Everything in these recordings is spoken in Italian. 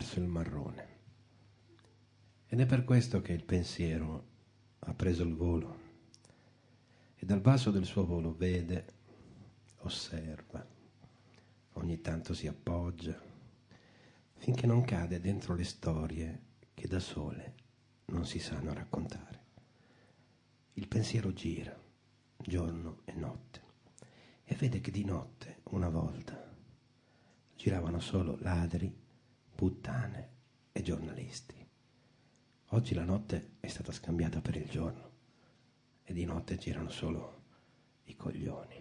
verso il marrone. Ed è per questo che il pensiero ha preso il volo e dal basso del suo volo vede, osserva, ogni tanto si appoggia, finché non cade dentro le storie che da sole non si sanno raccontare. Il pensiero gira, giorno e notte, e vede che di notte, una volta, giravano solo ladri, puttane e giornalisti. Oggi la notte è stata scambiata per il giorno e di notte girano solo i coglioni.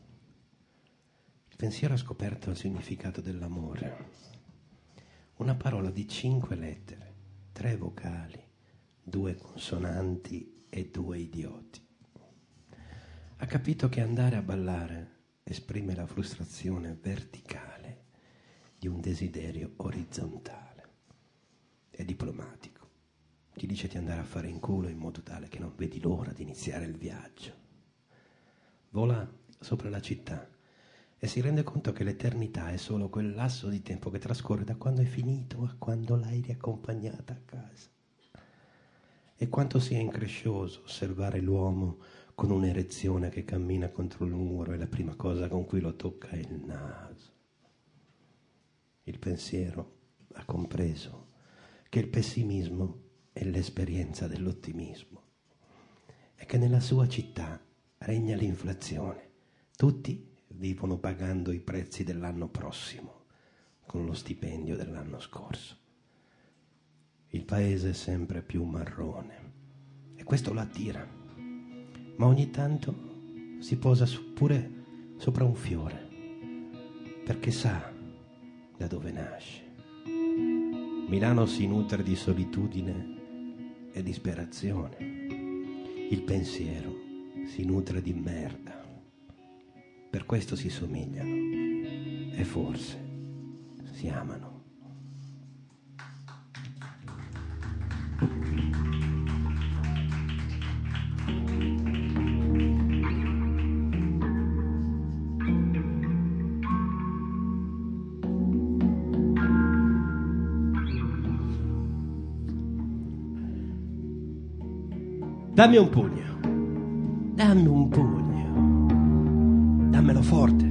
Il pensiero ha scoperto il significato dell'amore. Una parola di 5 lettere, 3 vocali, 2 consonanti e 2 idioti. Ha capito che andare a ballare esprime la frustrazione verticale di un desiderio orizzontale. È diplomatico. Ti dice di andare a fare in culo in modo tale che non vedi l'ora di iniziare il viaggio. Vola sopra la città e si rende conto che l'eternità è solo quel lasso di tempo che trascorre da quando è finito a quando l'hai riaccompagnata a casa. E quanto sia increscioso osservare l'uomo con un'erezione che cammina contro il muro e la prima cosa con cui lo tocca è il naso. Il pensiero ha compreso che il pessimismo è l'esperienza dell'ottimismo e che nella sua città regna l'inflazione. Tutti vivono pagando i prezzi dell'anno prossimo con lo stipendio dell'anno scorso. Il paese è sempre più marrone e questo lo attira, ma ogni tanto si posa pure sopra un fiore perché sa da dove nasce. Milano si nutre di solitudine e disperazione. Il pensiero si nutre di merda. Per questo si somigliano e forse si amano. Dammi un pugno, dammi un pugno, dammelo forte,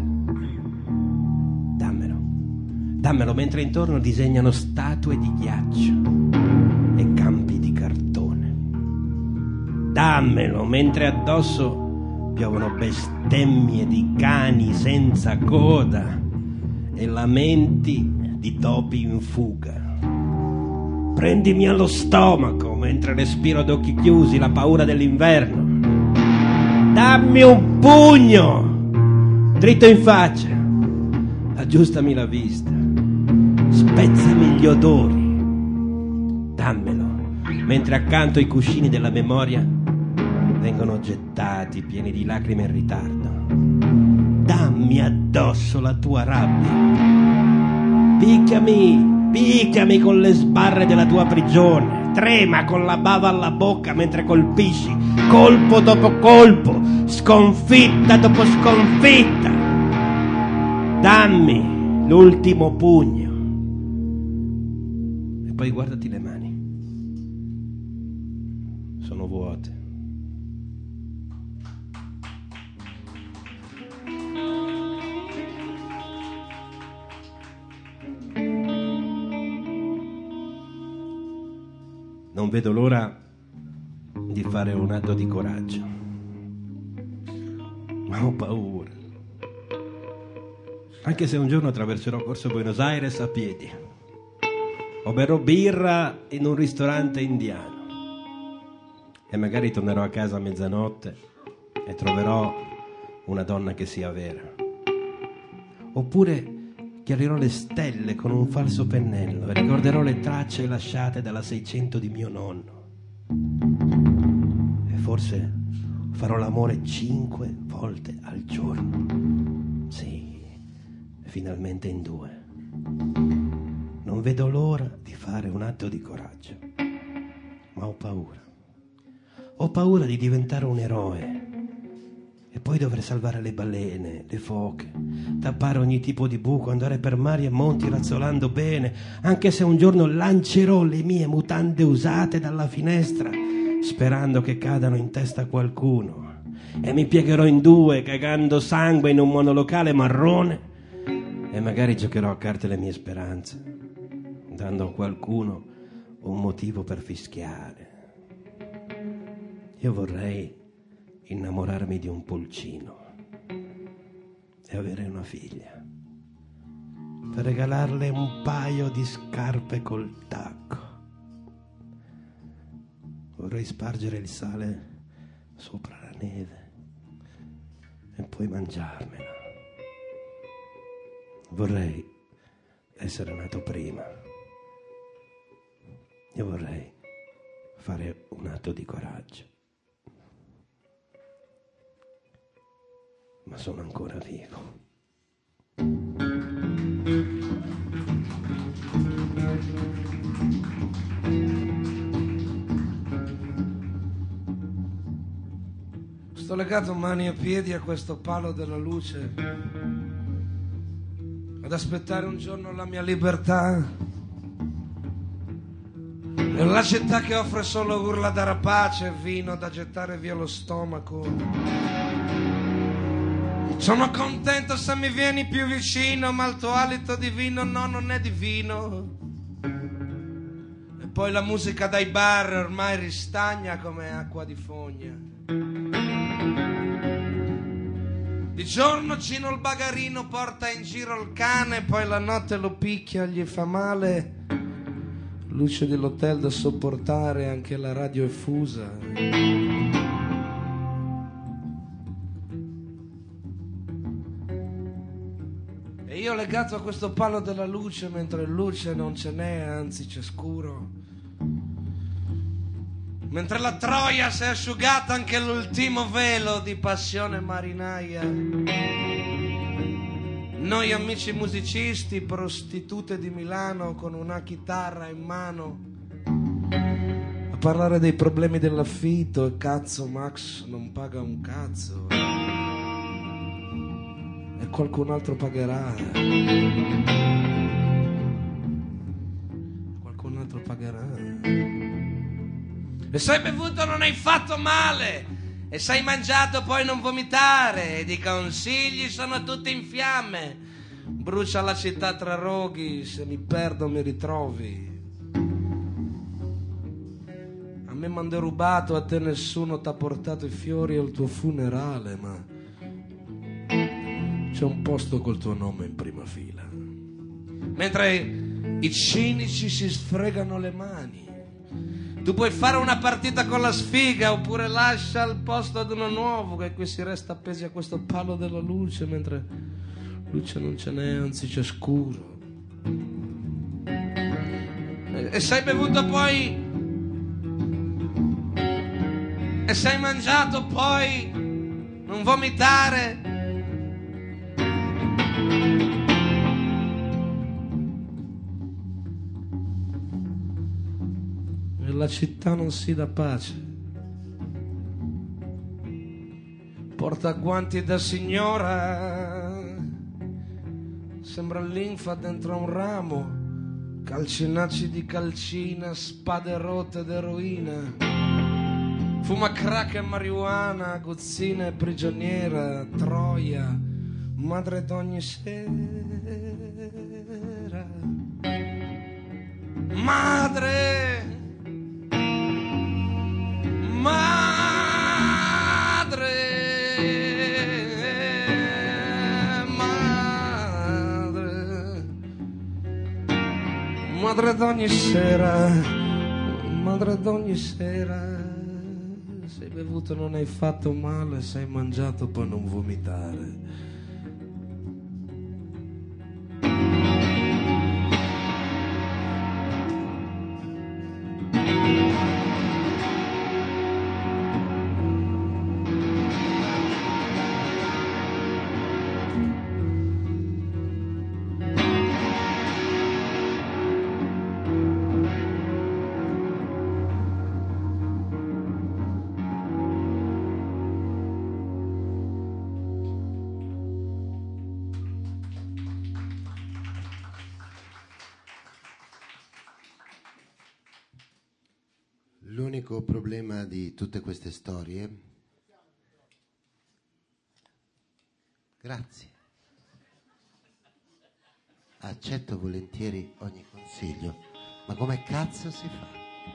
dammelo mentre intorno disegnano statue di ghiaccio e campi di cartone. Dammelo mentre addosso piovono bestemmie di cani senza coda e lamenti di topi in fuga. Prendimi allo stomaco mentre respiro ad occhi chiusi la paura dell'inverno. Dammi un pugno dritto in faccia, aggiustami la vista, spezzami gli odori. Dammelo mentre accanto ai cuscini della memoria vengono gettati pieni di lacrime in ritardo. Dammi addosso la tua rabbia, picchiami con le sbarre della tua prigione, trema con la bava alla bocca mentre colpisci, colpo dopo colpo, sconfitta dopo sconfitta. Dammi l'ultimo pugno. E poi guardati le mani. Sono vuote. Non vedo l'ora di fare un atto di coraggio, ma ho paura. Anche se un giorno attraverserò Corso Buenos Aires a piedi, o berrò birra in un ristorante indiano, e magari tornerò a casa a mezzanotte e troverò una donna che sia vera. Oppure chiarirò le stelle con un falso pennello e ricorderò le tracce lasciate dalla 600 di mio nonno. E forse farò l'amore 5 volte al giorno. Sì, finalmente in 2. Non vedo l'ora di fare un atto di coraggio, ma ho paura. Ho paura di diventare un eroe e poi dovrei salvare le balene, le foche, tappare ogni tipo di buco, andare per mari e monti razzolando bene, anche se un giorno lancerò le mie mutande usate dalla finestra, sperando che cadano in testa a qualcuno, e mi piegherò in due, cagando sangue in un monolocale marrone, e magari giocherò a carte le mie speranze, dando a qualcuno un motivo per fischiare. Io vorrei innamorarmi di un pulcino e avere una figlia, per regalarle un paio di scarpe col tacco. Vorrei spargere il sale sopra la neve e poi mangiarmela. Vorrei essere nato prima. Io vorrei fare un atto di coraggio. Ma sono ancora vivo. Sto legato mani e piedi a questo palo della luce, ad aspettare un giorno la mia libertà. Nella città che offre solo urla da rapace e vino da gettare via lo stomaco. Sono contento se mi vieni più vicino, ma il tuo alito di vino no, non è divino. E poi la musica dai bar ormai ristagna come acqua di fogna. Di giorno Cino il bagarino porta in giro il cane, poi la notte lo picchia, gli fa male. Luce dell'hotel da sopportare, anche la radio è fusa. E io legato a questo palo della luce, mentre luce non ce n'è, anzi c'è scuro. Mentre la Troia si è asciugata anche l'ultimo velo di passione marinaia. Noi amici musicisti, prostitute di Milano con una chitarra in mano, a parlare dei problemi dell'affitto e cazzo Max non paga un cazzo. E qualcun altro pagherà. Qualcun altro pagherà. E se hai bevuto non hai fatto male, e se hai mangiato poi non vomitare, ed i consigli sono tutti in fiamme. Brucia la città tra roghi, se mi perdo mi ritrovi. A me m'han derubato, a te nessuno t'ha portato i fiori al tuo funerale, ma c'è un posto col tuo nome in prima fila. Mentre i cinici si sfregano le mani, tu puoi fare una partita con la sfiga, oppure lascia il posto ad uno nuovo, che qui si resta appesi a questo palo della luce, mentre luce non ce n'è, anzi c'è scuro. E se hai bevuto poi, e se hai mangiato poi, non vomitare. La città non si dà pace. Porta guanti da signora, sembra linfa dentro un ramo, calcinacci di calcina, spade rotte d'eroina. Fuma crack e marijuana, aguzzina e prigioniera, Troia, madre d'ogni sera. Madre, madre d'ogni sera, madre d'ogni sera. Se hai bevuto non hai fatto male, se hai mangiato poi non vomitare. L'unico problema di tutte queste storie... Grazie. Accetto volentieri ogni consiglio, ma come cazzo si fa?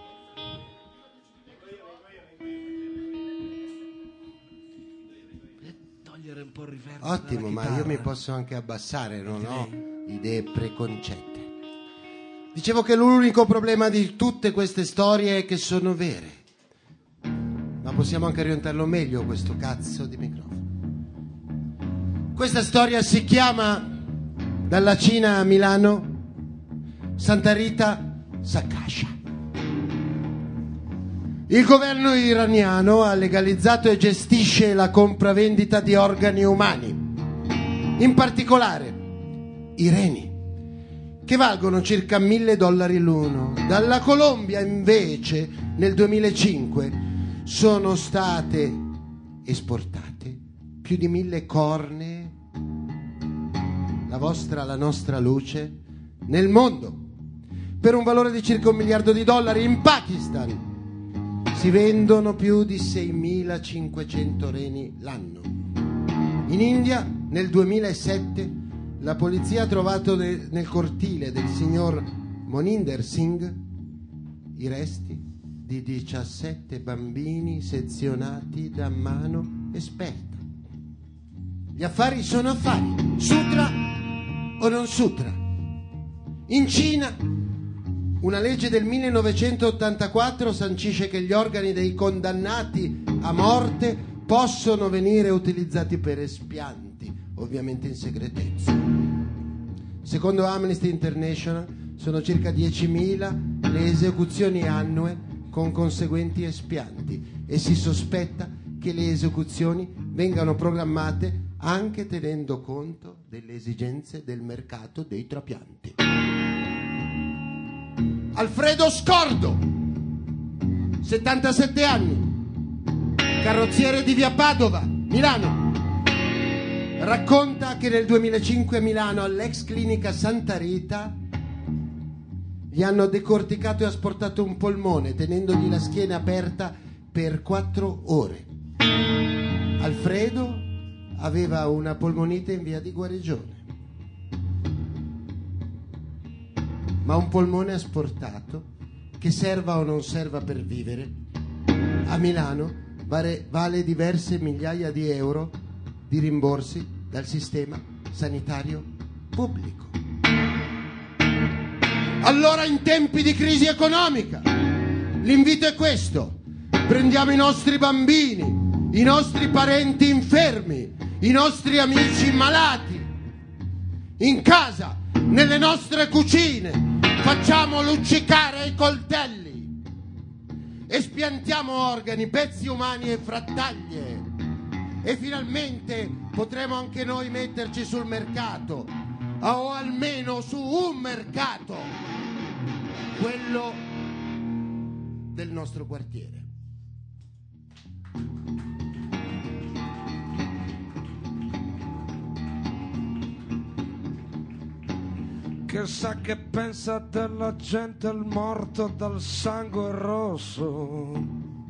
Togliere un po' il reverb. Ottimo, ma io mi posso anche abbassare, non ho idee preconcette. Dicevo che l'unico problema di tutte queste storie è che sono vere. Ma possiamo anche orientarlo meglio questo cazzo di microfono. Questa storia si chiama Dalla Cina a Milano, Santa Rita s'accascia. Il governo iraniano ha legalizzato e gestisce la compravendita di organi umani, in particolare i reni, che valgono circa $1.000 l'uno. Dalla Colombia invece nel 2005 sono state esportate più di 1.000 cornee, la nostra luce, nel mondo, per un valore di circa $1 miliardo. In Pakistan si vendono più di 6.500 reni l'anno. In India nel 2007 la polizia ha trovato nel cortile del signor Moninder Singh i resti di 17 bambini sezionati da mano esperta. Gli affari sono affari, sutra o non sutra. In Cina una legge del 1984 sancisce che gli organi dei condannati a morte possono venire utilizzati per espianti, ovviamente in segretezza. Secondo Amnesty International sono circa 10.000 le esecuzioni annue con conseguenti espianti e si sospetta che le esecuzioni vengano programmate anche tenendo conto delle esigenze del mercato dei trapianti. Alfredo Scordo, 77 anni, carrozziere di via Padova, Milano, racconta che nel 2005 a Milano, all'ex clinica Santa Rita, gli hanno decorticato e asportato un polmone tenendogli la schiena aperta per 4 ore. Alfredo aveva una polmonite in via di guarigione, ma un polmone asportato, che serva o non serva per vivere, a Milano vale diverse migliaia di euro di rimborsi dal sistema sanitario pubblico. Allora, in tempi di crisi economica, l'invito è questo: prendiamo i nostri bambini, i nostri parenti infermi, i nostri amici malati in casa, nelle nostre cucine, facciamo luccicare i coltelli, espiantiamo organi, pezzi umani e frattaglie, e finalmente potremo anche noi metterci sul mercato, o almeno su un mercato, quello del nostro quartiere. Che sa che pensa della gente il morto dal sangue rosso?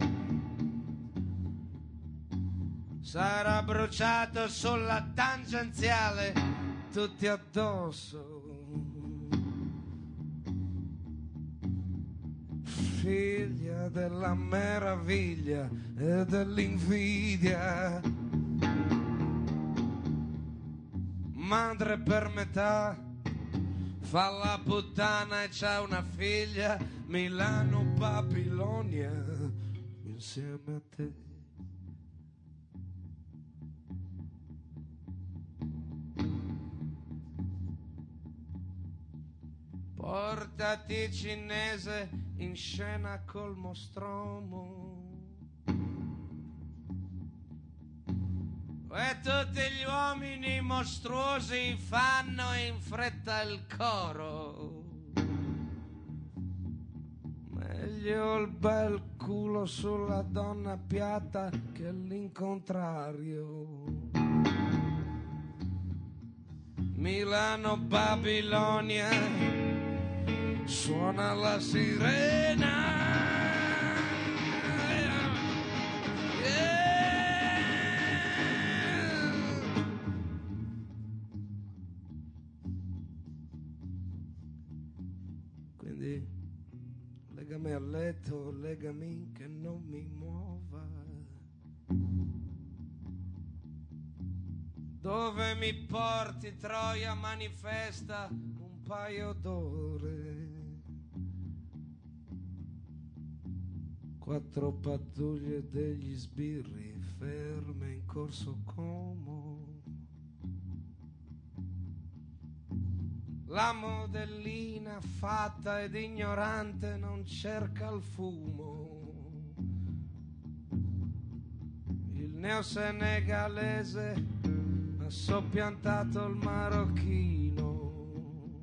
Sarà bruciato sulla tangenziale tutti addosso. Figlia della meraviglia e dell'invidia, madre per metà, fa la puttana e c'ha una figlia, Milano, Babilonia, insieme a te. Portati cinese in scena col mostromo, e tutti gli uomini mostruosi fanno in fretta il coro. Meglio il bel culo sulla donna piatta che l'incontrario. Milano, Babilonia, suona la sirena. Quindi legami al letto, legami che non mi muova. Dove mi porti, Troia manifesta un paio d'ore. 4 pattuglie degli sbirri ferme in corso Como. La modellina fatta ed ignorante non cerca il fumo. Il neosenegalese ha soppiantato il marocchino.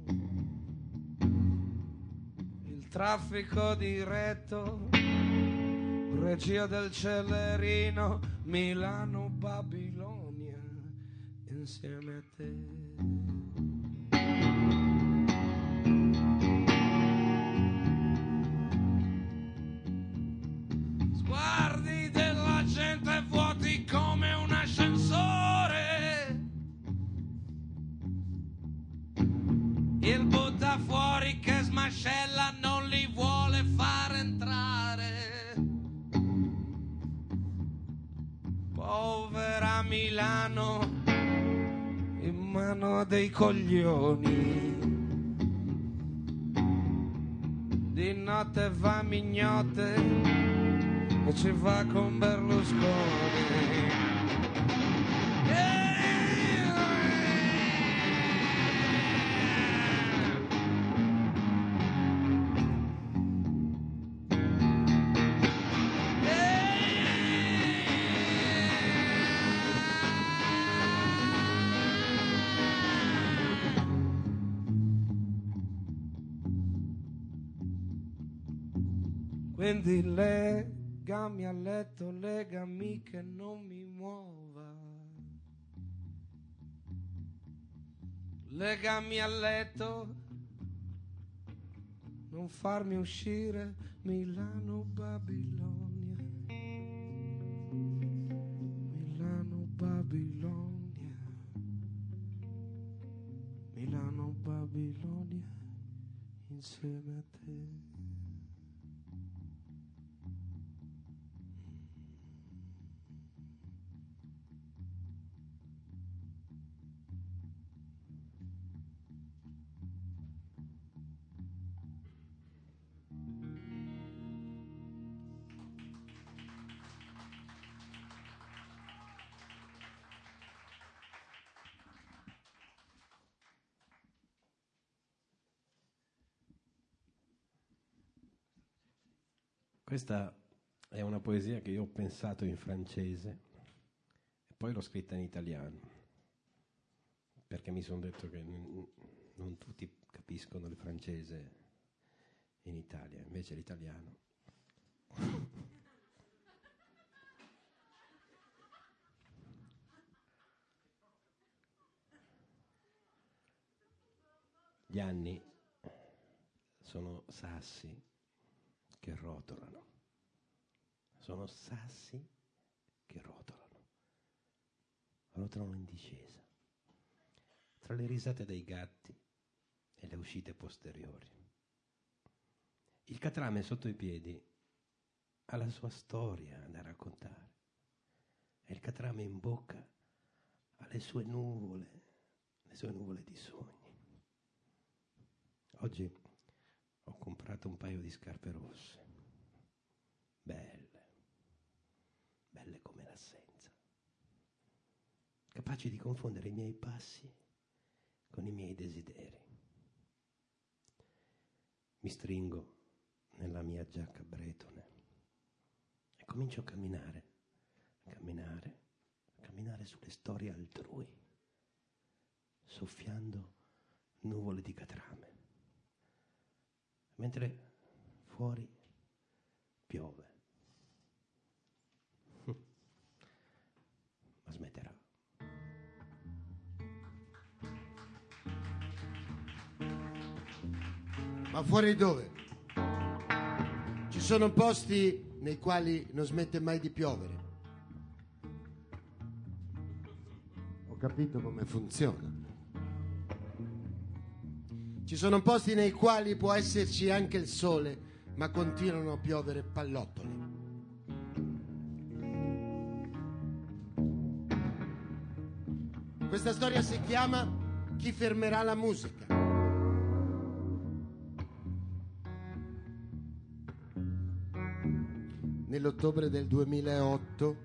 Il traffico diretto, regia del Celerino, Milano, Babilonia, insieme a te. Sguardi della gente vuoti come un ascensore. Il buttafuori che smascella non li vuole far entrare. Povera Milano in mano a dei coglioni. Di notte va mignotte e ci va con Berlusconi. Quindi legami a letto, legami che non mi muova. Legami a letto, non farmi uscire, Milano, Babilonia. Milano, Babilonia. Milano, Babilonia, insieme a te. Questa è una poesia che io ho pensato in francese e poi l'ho scritta in italiano, perché mi sono detto che non tutti capiscono il francese in Italia, invece l'italiano. Gli anni sono sassi che rotolano, sono sassi che rotolano in discesa, tra le risate dei gatti e le uscite posteriori. Il catrame sotto i piedi ha la sua storia da raccontare e il catrame in bocca ha le sue nuvole di sogni. Oggi ho comprato un paio di scarpe rosse, belle come l'assenza, capaci di confondere i miei passi con i miei desideri. Mi stringo nella mia giacca bretone e comincio a camminare sulle storie altrui, soffiando nuvole di catrame, mentre fuori piove. Ma smetterà. Ma fuori dove? Ci sono posti nei quali non smette mai di piovere. Ho capito come funziona. Ci sono posti nei quali può esserci anche il sole, ma continuano a piovere pallottoli. Questa storia si chiama Chi fermerà la musica. Nell'ottobre del 2008,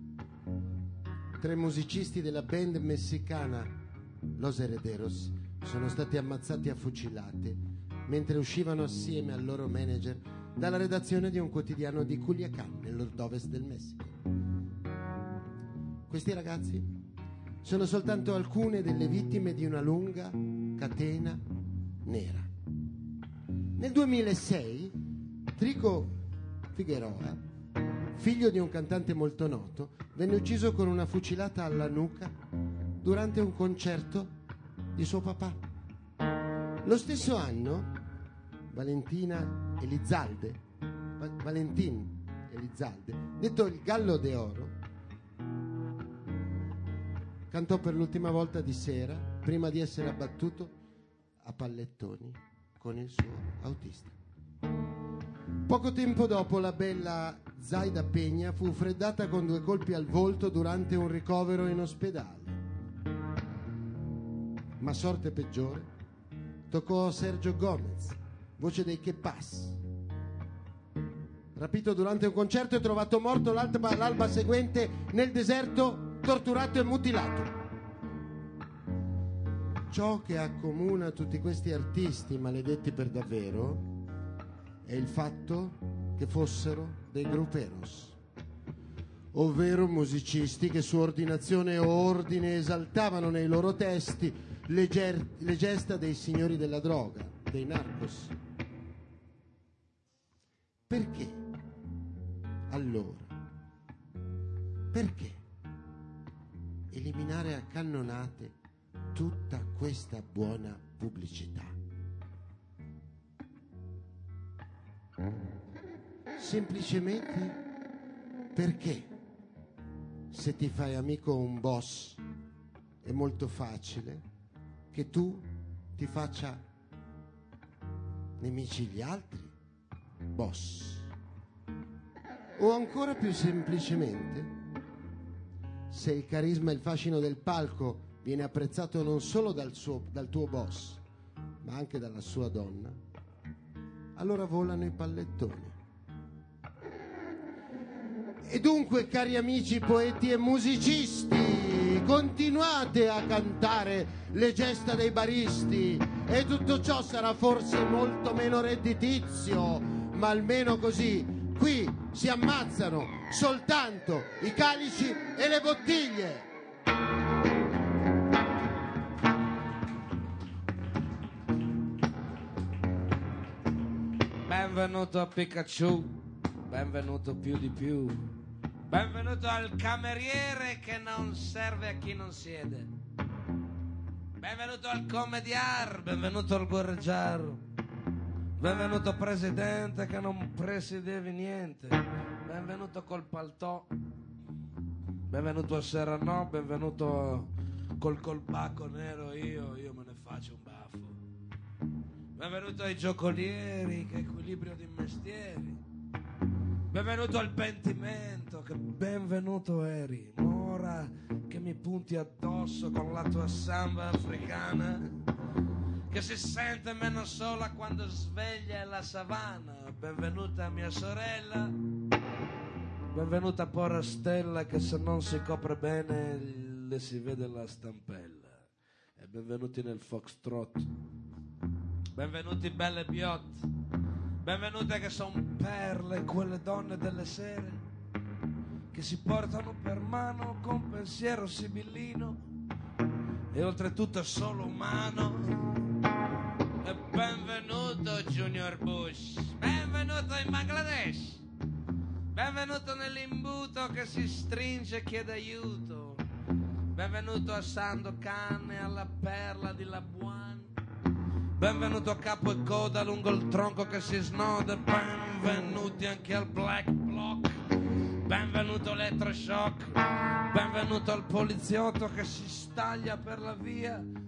3 musicisti della band messicana Los Herederos sono stati ammazzati a fucilate mentre uscivano assieme al loro manager dalla redazione di un quotidiano di Culiacán, nel nord-ovest del Messico. Questi ragazzi sono soltanto alcune delle vittime di una lunga catena nera. Nel 2006 Trico Figueroa, figlio di un cantante molto noto, venne ucciso con una fucilata alla nuca durante un concerto di suo papà. Lo stesso anno Valentin Elizalde, detto il Gallo d'Oro, cantò per l'ultima volta di sera prima di essere abbattuto a pallettoni con il suo autista. Poco tempo dopo la bella Zaida Peña fu freddata con 2 colpi al volto durante un ricovero in ospedale. Ma sorte peggiore toccò a Sergio Gomez, voce dei Que Pas, rapito durante un concerto e trovato morto l'alba seguente nel deserto, torturato e mutilato. Ciò che accomuna tutti questi artisti maledetti per davvero è il fatto che fossero dei grupperos, ovvero musicisti che su ordinazione o ordine esaltavano nei loro testi le gesta dei signori della droga, dei narcos. Perché? Allora, perché eliminare a cannonate tutta questa buona pubblicità? Semplicemente perché se ti fai amico un boss è molto facile che tu ti faccia nemici gli altri boss. O ancora più semplicemente, se il carisma e il fascino del palco viene apprezzato non solo dal tuo boss ma anche dalla sua donna, allora volano i pallettoni. E dunque, cari amici poeti e musicisti, continuate a cantare le gesta dei baristi e tutto ciò sarà forse molto meno redditizio, ma almeno così qui si ammazzano soltanto i calici e le bottiglie. Benvenuto a Pikachu, benvenuto più di più, benvenuto al cameriere che non serve a chi non siede, benvenuto al commediar, benvenuto al guerreggiar, benvenuto presidente che non presidevi niente, benvenuto col paltò, benvenuto a Serranò, benvenuto col colbacco nero, io me ne faccio un baffo. Benvenuto ai giocolieri, che equilibrio di mestieri. Benvenuto al pentimento, che benvenuto eri. Mora, che mi punti addosso con la tua samba africana, che si sente meno sola quando sveglia la savana. Benvenuta mia sorella, benvenuta Porra Stella, che se non si copre bene le si vede la stampella. E benvenuti nel foxtrot. Benvenuti belle biotte, benvenute che son perle quelle donne delle sere che si portano per mano con pensiero sibillino e oltretutto solo umano. E benvenuto Junior Bush, benvenuto in Bangladesh, benvenuto nell'imbuto che si stringe e chiede aiuto, benvenuto a Sandokan e alla perla di Labuan. Benvenuto a capo e coda lungo il tronco che si snoda, benvenuti anche al Black Block, benvenuto Elettroshock, benvenuto al poliziotto che si staglia per la via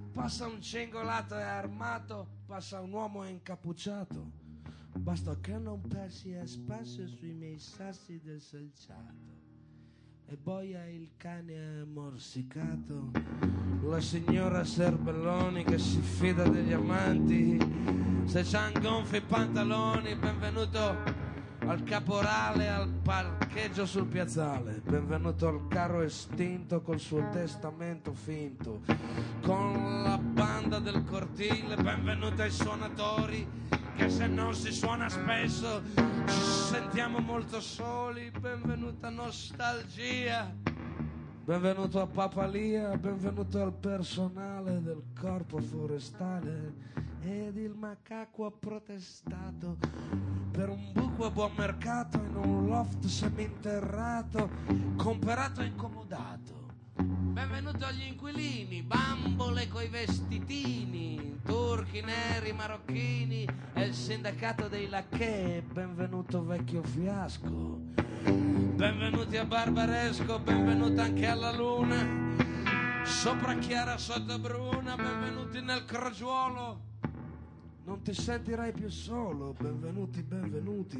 passa un cingolato e armato, passa un uomo incappucciato. Basta che non passi a spasso sui miei sassi del selciato. E boia il cane morsicato, la signora Serbelloni che si fida degli amanti. Se c'han gonfi i pantaloni, benvenuto al caporale, al parcheggio sul piazzale. Benvenuto al carro estinto col suo testamento finto, con la banda del cortile. Benvenuto ai suonatori, che se non si suona spesso ci sentiamo molto soli. Benvenuta nostalgia, benvenuto a Papalia, benvenuto al personale del corpo forestale. Ed il macaco ha protestato per un buco a buon mercato in un loft seminterrato, comperato e incomodato. Benvenuto agli inquilini, bambole coi vestitini, turchi, neri, marocchini e il sindacato dei lacchè. Benvenuto vecchio fiasco, benvenuti a Barbaresco, benvenuto anche alla luna, sopra Chiara sotto Bruna. Benvenuti nel crogiuolo, non ti sentirai più solo. Benvenuti, benvenuti,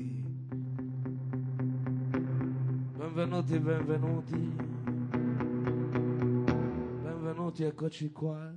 benvenuti, benvenuti, benvenuti, eccoci qua.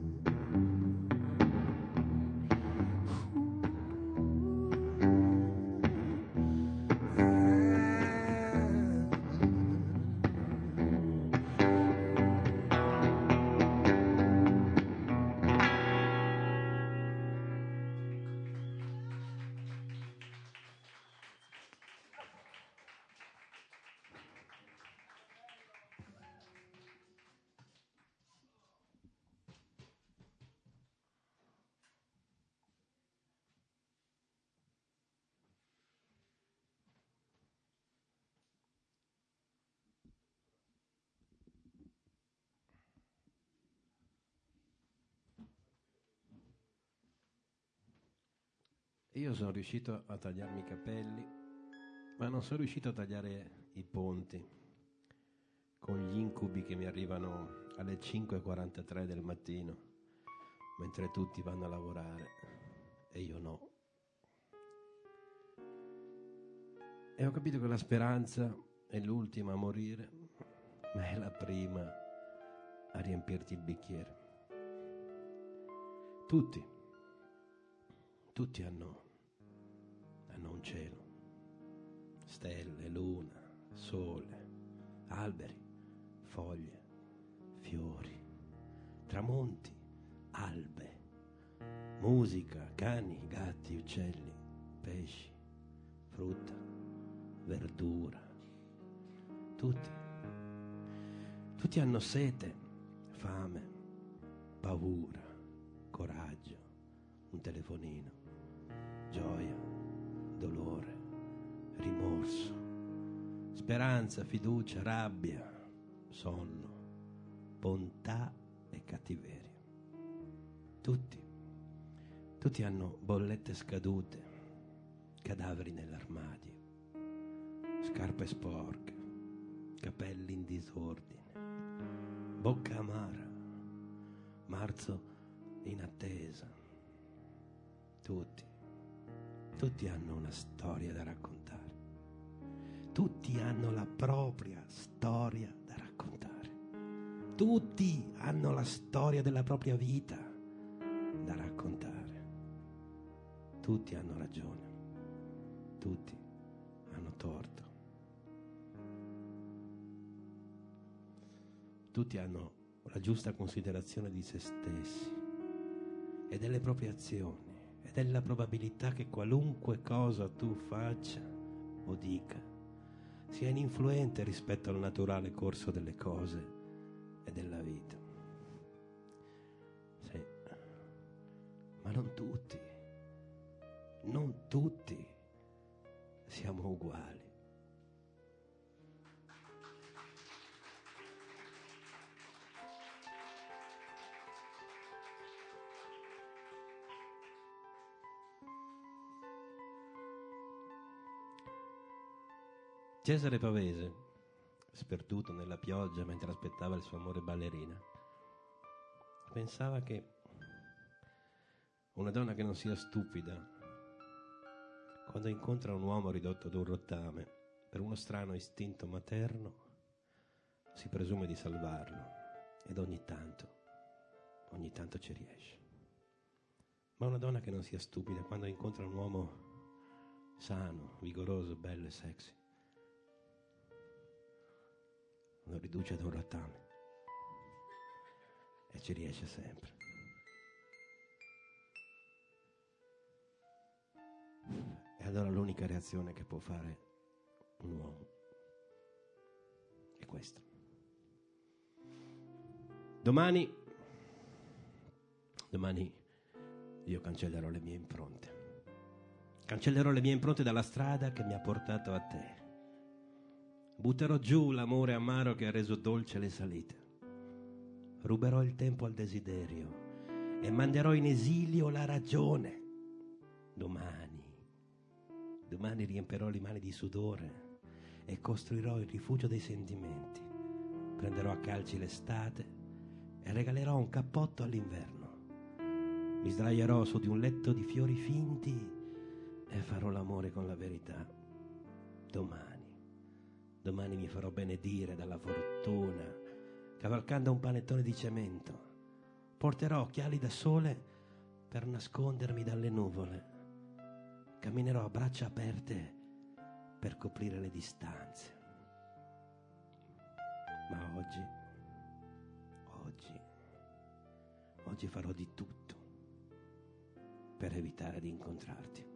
Io sono riuscito a tagliarmi i capelli, ma non sono riuscito a tagliare i ponti con gli incubi che mi arrivano alle 5:43 del mattino, mentre tutti vanno a lavorare e io no. E ho capito che la speranza è l'ultima a morire, ma è la prima a riempirti il bicchiere. Tutti hanno un cielo, stelle, luna, sole, alberi, foglie, fiori, tramonti, albe, musica, cani, gatti, uccelli, pesci, frutta, verdura. Tutti hanno sete, fame, paura, coraggio, un telefonino, gioia, dolore, rimorso, speranza, fiducia, rabbia, sonno, bontà e cattiveria. Tutti hanno bollette scadute, cadaveri nell'armadio, scarpe sporche, capelli in disordine, bocca amara, marzo in attesa. Tutti hanno una storia da raccontare. Tutti hanno la propria storia da raccontare. Tutti hanno la storia della propria vita da raccontare. Tutti hanno ragione. Tutti hanno torto. Tutti hanno la giusta considerazione di se stessi e delle proprie azioni e della probabilità che qualunque cosa tu faccia o dica sia ininfluente rispetto al naturale corso delle cose e della vita. Sì, ma non tutti siamo uguali. Cesare Pavese, sperduto nella pioggia mentre aspettava il suo amore ballerina, pensava che una donna che non sia stupida, quando incontra un uomo ridotto ad un rottame, per uno strano istinto materno, si presume di salvarlo ed ogni tanto ci riesce. Ma una donna che non sia stupida, quando incontra un uomo sano, vigoroso, bello e sexy, lo riduce ad un rottame e ci riesce sempre. E allora l'unica reazione che può fare un uomo è questa. Domani io cancellerò le mie impronte. Cancellerò le mie impronte dalla strada che mi ha portato a te. Butterò giù l'amore amaro che ha reso dolce le salite. Ruberò il tempo al desiderio e manderò in esilio la ragione. Domani riempirò le mani di sudore e costruirò il rifugio dei sentimenti. Prenderò a calci l'estate e regalerò un cappotto all'inverno. Mi sdraierò su di un letto di fiori finti e farò l'amore con la verità. Domani mi farò benedire dalla fortuna, cavalcando un panettone di cemento. Porterò occhiali da sole per nascondermi dalle nuvole. Camminerò a braccia aperte per coprire le distanze. Ma oggi farò di tutto per evitare di incontrarti.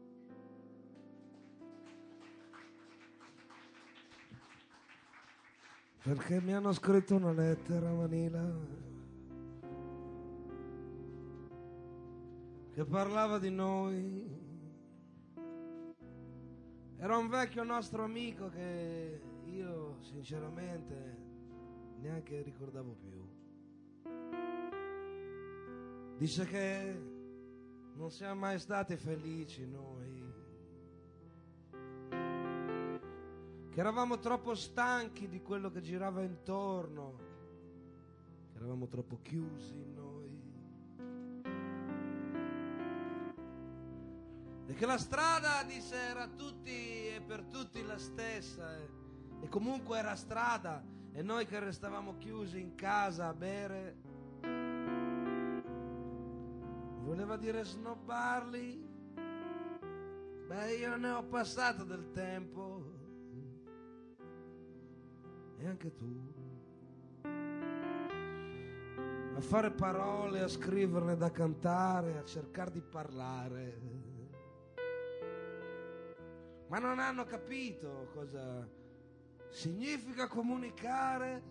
Perché mi hanno scritto una lettera, Manila, che parlava di noi. Era un vecchio nostro amico che io sinceramente neanche ricordavo più. Dice che non siamo mai stati felici noi, che eravamo troppo stanchi di quello che girava intorno, che eravamo troppo chiusi in noi, e che la strada, disse, era tutti e per tutti la stessa, e comunque era strada, e noi che restavamo chiusi in casa a bere, voleva dire snobbarli. Beh, io ne ho passato del tempo, e anche tu, a fare parole, a scriverne da cantare, a cercare di parlare, ma non hanno capito cosa significa comunicare.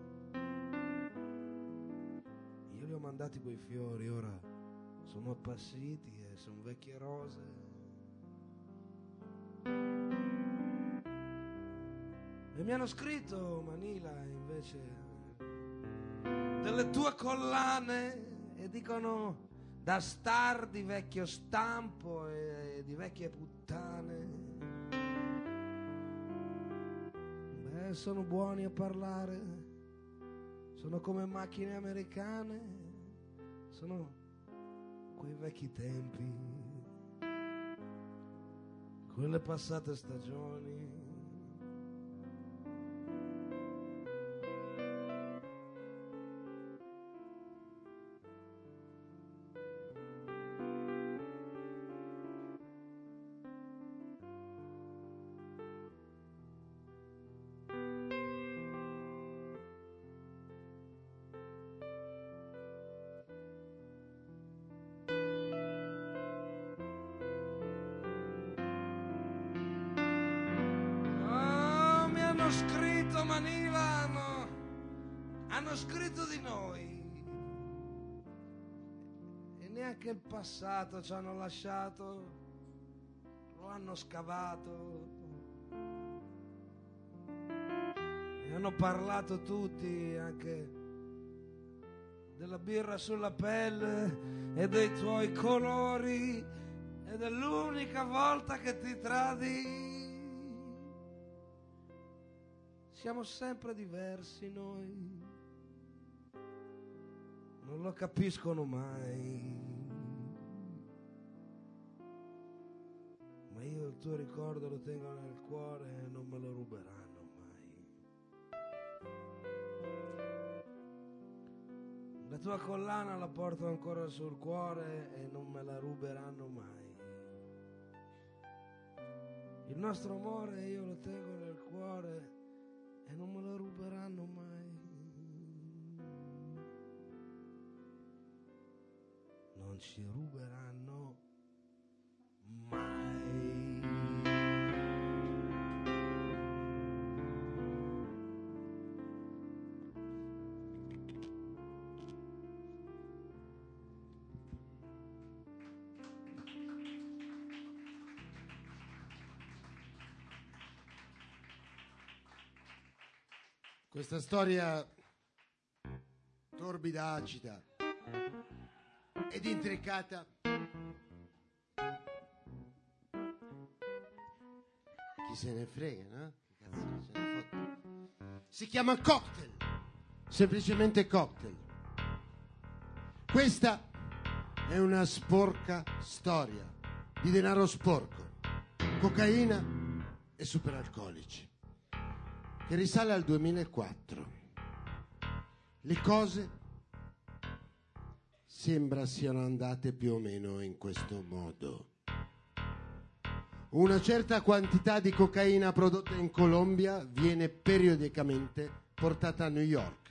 Io li ho mandati quei fiori, ora sono appassiti e sono vecchie rose. E mi hanno scritto, Manila, invece, delle tue collane, e dicono da star di vecchio stampo e di vecchie puttane. Beh, sono buoni a parlare, sono come macchine americane, sono quei vecchi tempi, quelle passate stagioni. Hanno scritto di noi e neanche il passato ci hanno lasciato, lo hanno scavato e hanno parlato tutti anche della birra sulla pelle e dei tuoi colori e dell'unica volta che ti tradi. Siamo sempre diversi noi, non lo capiscono mai. Ma io il tuo ricordo lo tengo nel cuore e non me lo ruberanno mai. La tua collana la porto ancora sul cuore e non me la ruberanno mai. Il nostro amore io lo tengo nel cuore e non me lo ruberanno mai. Non ci ruberanno mai. Questa storia torbida, acida ed intricata chi se ne frega, no? Che cazzo se ne fotte? Si chiama Cocktail, semplicemente Cocktail. Questa è una sporca storia di denaro sporco, cocaina e superalcolici, che risale al 2004. Le cose sembra siano andate più o meno in questo modo. Una certa quantità di cocaina prodotta in Colombia viene periodicamente portata a New York.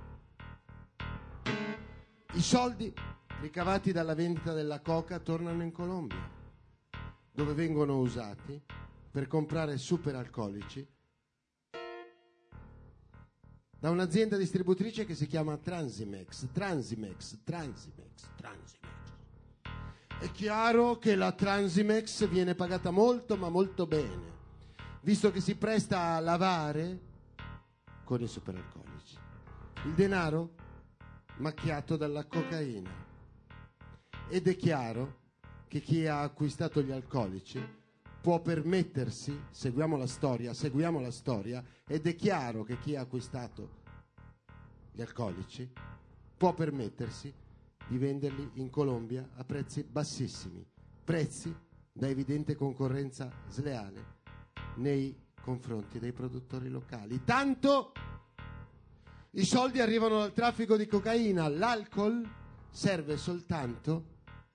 I soldi ricavati dalla vendita della coca tornano in Colombia, dove vengono usati per comprare superalcolici da un'azienda distributrice che si chiama Transimex. È chiaro che la Transimex viene pagata molto ma molto bene, visto che si presta a lavare con i superalcolici il denaro macchiato dalla cocaina. Ed è chiaro che chi ha acquistato gli alcolici può permettersi, seguiamo la storia, ed è chiaro che chi ha acquistato gli alcolici può permettersi di venderli in Colombia a prezzi bassissimi, prezzi da evidente concorrenza sleale nei confronti dei produttori locali. Tanto i soldi arrivano dal traffico di cocaina, l'alcol serve soltanto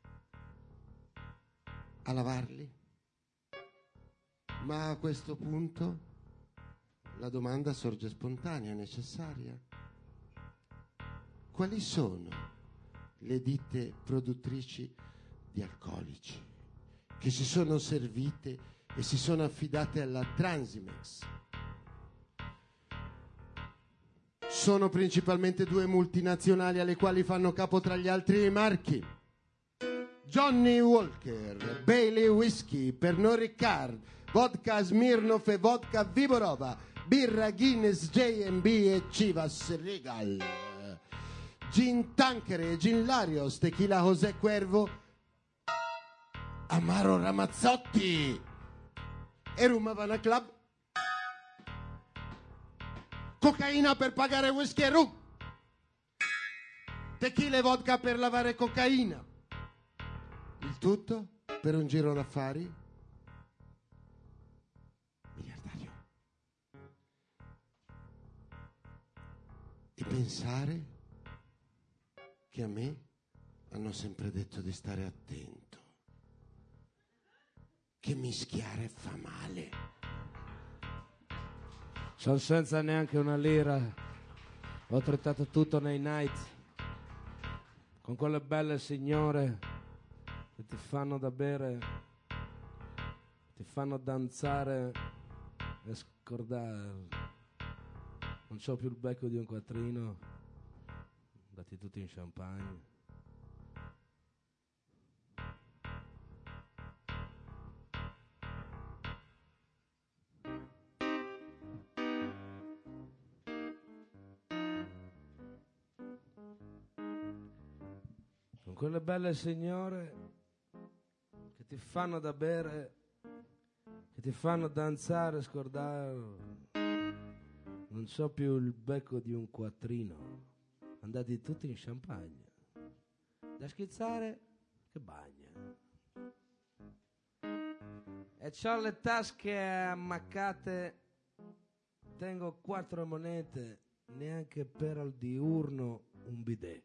a lavarli. Ma a questo punto la domanda sorge spontanea, necessaria. Quali sono le ditte produttrici di alcolici che si sono servite e si sono affidate alla Transimex? Sono principalmente due multinazionali alle quali fanno capo tra gli altri i marchi Johnny Walker, Bailey Whisky, Pernod Ricard, vodka Smirnoff e vodka Viborova, birra Guinness, J&B e Chivas Regal, gin Tanqueray, gin Larios, tequila José Cuervo, Amaro Ramazzotti e Rum Havana Club. Cocaina per pagare whisky e rum, tequila e vodka per lavare cocaina. Il tutto per un giro d'affari miliardario. E pensare che a me hanno sempre detto di stare attento, che mischiare fa male. Sono senza neanche una lira, ho trattato tutto nei night con quelle belle signore che ti fanno da bere, ti fanno danzare e scordare. Non c'ho più il becco di un quattrino, dati tutti in champagne. Con quelle belle signore che ti fanno da bere, che ti fanno danzare e scordare. Non so più il becco di un quattrino, andati tutti in champagne. da schizzare che bagna. E c'ho le tasche ammaccate, tengo 4 monete, neanche per al diurno un bidet.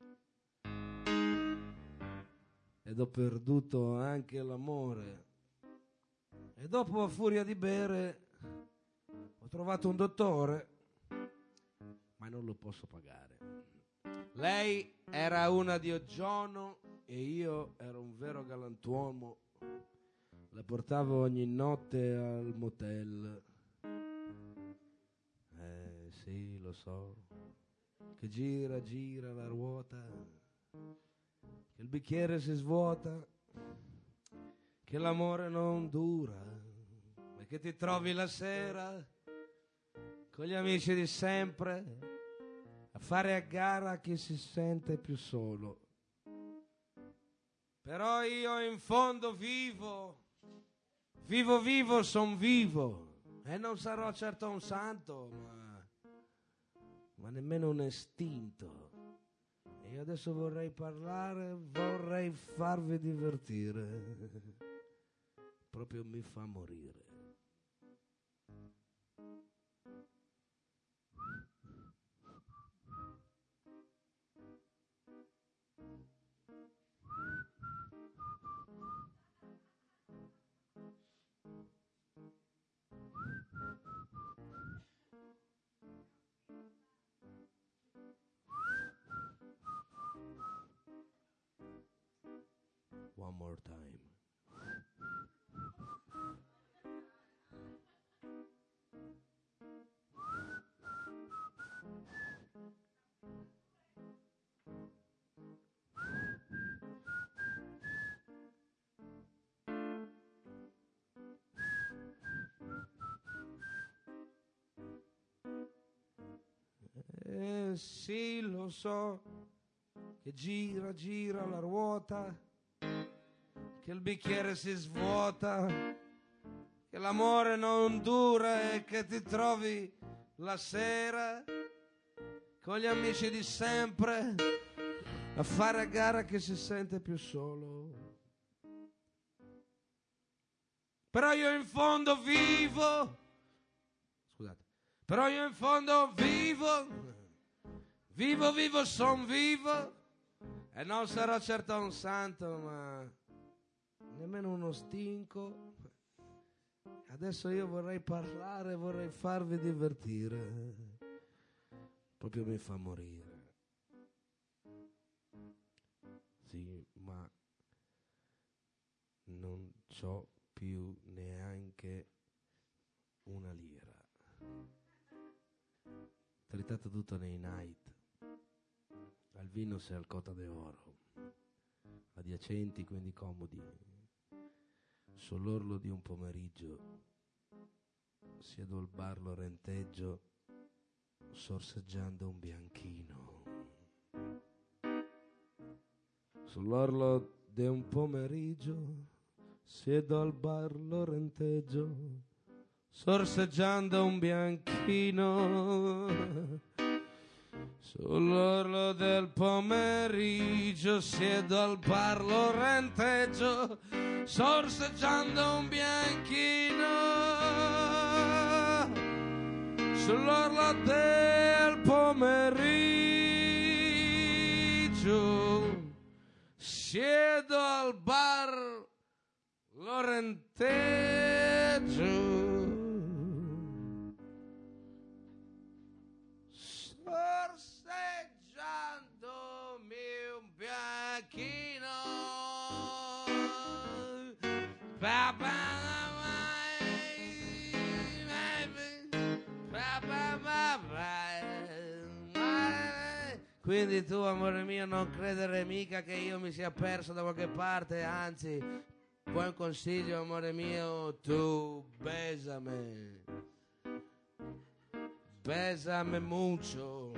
Ed ho perduto anche l'amore. E dopo, a furia di bere, ho trovato un dottore, ma non lo posso pagare. Lei era una diogiono e io ero un vero galantuomo. La portavo ogni notte al motel. Sì, lo so, che gira, gira la ruota, che il bicchiere si svuota, che l'amore non dura e che ti trovi la sera con gli amici di sempre a fare a gara chi si sente più solo. Però io in fondo vivo, son vivo e non sarò certo un santo, ma nemmeno un estinto. E io adesso vorrei parlare, vorrei farvi divertire. Proprio mi fa morire. One more time. Sì, lo so, che gira, gira la ruota, che il bicchiere si svuota, che l'amore non dura e che ti trovi la sera con gli amici di sempre a fare a gara chi si sente più solo. Però io in fondo vivo, scusate, però io in fondo vivo, son vivo e non sarò certo un santo, ma nemmeno uno stinco. Adesso io vorrei parlare, vorrei farvi divertire. Proprio mi fa morire. Sì, ma non c'ho più neanche una lira. Tritato tutto nei night, al vino e al Cota d'Oro, adiacenti, quindi comodi. Sull'orlo di un pomeriggio siedo al bar Lorenteggio, sorseggiando un bianchino. Sull'orlo di un pomeriggio siedo al bar Lorenteggio, sorseggiando un bianchino. Sull'orlo del pomeriggio siedo al bar Lorenteggio, sorseggiando un bianchino. Sull'orlo del pomeriggio siedo al bar Lorenteggio, sorseggiandomi un bianchino. Quindi tu, amore mio, non credere mica che io mi sia perso da qualche parte, anzi, vuoi un consiglio, amore mio? Tu bésame, bésame mucho,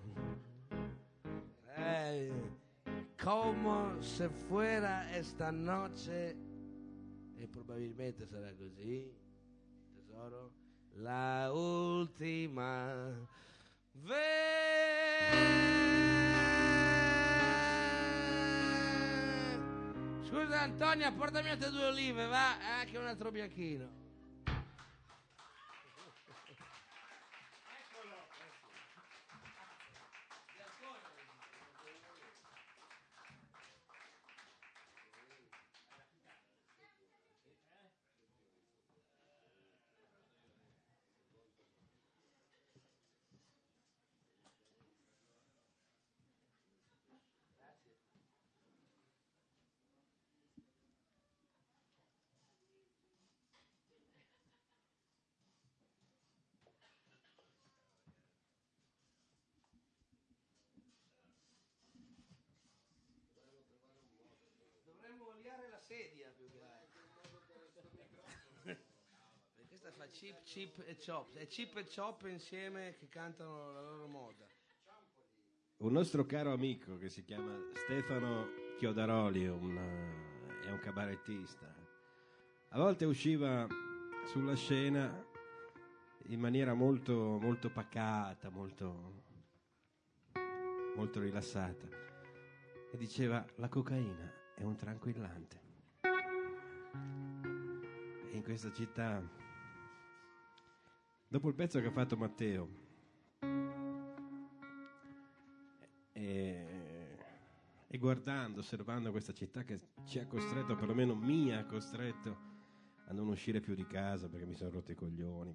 como se fuera esta noche, e probabilmente sarà così, tesoro, la ultima vez. Antonia, portami a te 2 olive, va? Anche un altro bianchino. Dovremmo oliare la sedia più che altro. Perché questa fa Chip, Chip e Chop. È Chip e Chop insieme che cantano la loro moda. Un nostro caro amico che si chiama Stefano Chiodaroli è un cabarettista. A volte usciva sulla scena in maniera molto, molto pacata, molto, molto rilassata, e diceva: la cocaina è un tranquillante. E in questa città, dopo il pezzo che ha fatto Matteo e guardando, osservando questa città che ci ha costretto, perlomeno mi ha costretto a non uscire più di casa perché mi sono rotto i coglioni,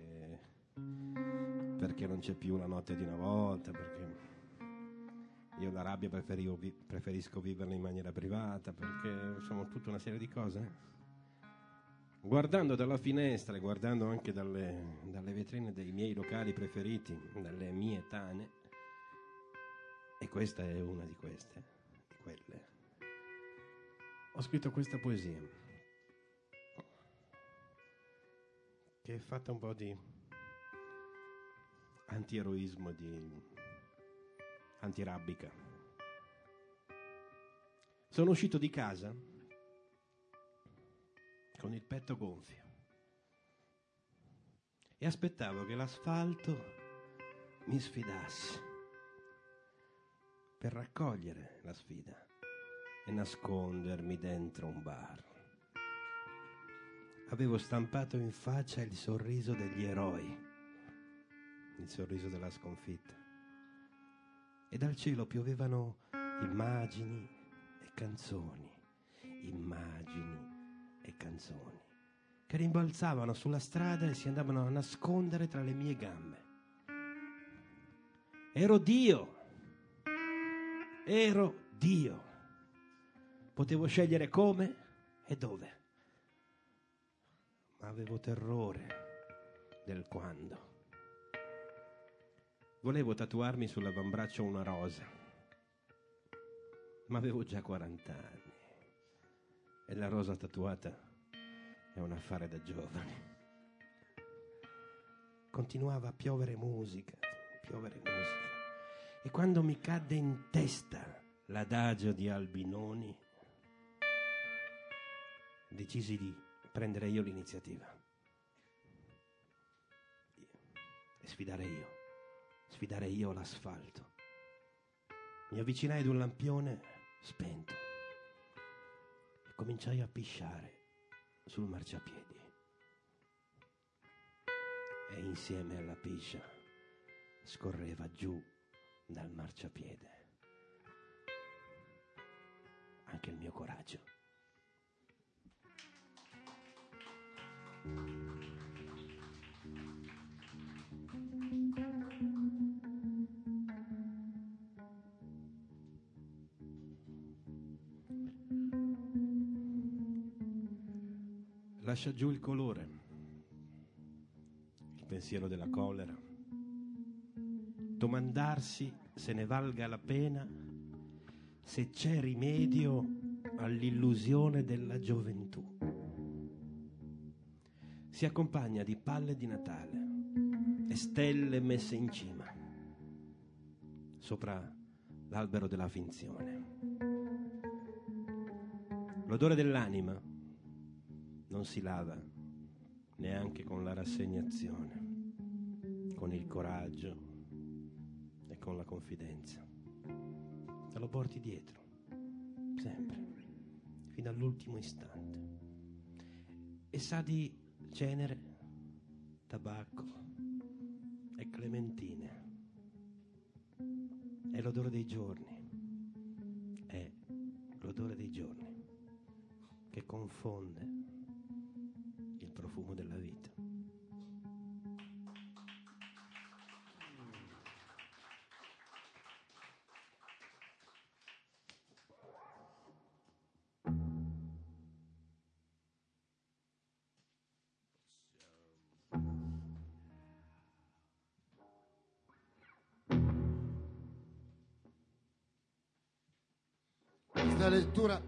perché non c'è più la notte di una volta, perché io la rabbia preferisco viverla in maniera privata, perché insomma tutta una serie di cose. Guardando dalla finestra e guardando anche dalle vetrine dei miei locali preferiti, dalle mie tane, e questa è una di queste, di quelle, ho scritto questa poesia che è fatta un po' di antieroismo, di antirabbica. Sono uscito di casa con il petto gonfio e aspettavo che l'asfalto mi sfidasse per raccogliere la sfida e nascondermi dentro un bar. Avevo stampato in faccia il sorriso degli eroi, il sorriso della sconfitta, e dal cielo piovevano immagini e canzoni, immagini e canzoni che rimbalzavano sulla strada e si andavano a nascondere tra le mie gambe. Ero Dio, potevo scegliere come e dove, ma avevo terrore del quando. Volevo tatuarmi sull'avambraccio una rosa, ma avevo già 40 anni e la rosa tatuata è un affare da giovani. Continuava a piovere musica, e quando mi cadde in testa l'adagio di Albinoni, decisi di prendere io l'iniziativa e sfidare io l'asfalto. Mi avvicinai ad un lampione spento e cominciai a pisciare sul marciapiedi, e insieme alla piscia scorreva giù dal marciapiede anche il mio coraggio. Lascia giù il colore, il pensiero della collera, domandarsi se ne valga la pena, se c'è rimedio all'illusione della gioventù. Si accompagna di palle di Natale e stelle messe in cima sopra l'albero della finzione. L'odore dell'anima non si lava neanche con la rassegnazione, con il coraggio e con la confidenza. Te lo porti dietro, sempre, fino all'ultimo istante. E sa di cenere, tabacco e clementine. È l'odore dei giorni. È l'odore dei giorni che confonde il profumo della vita. Questa lettura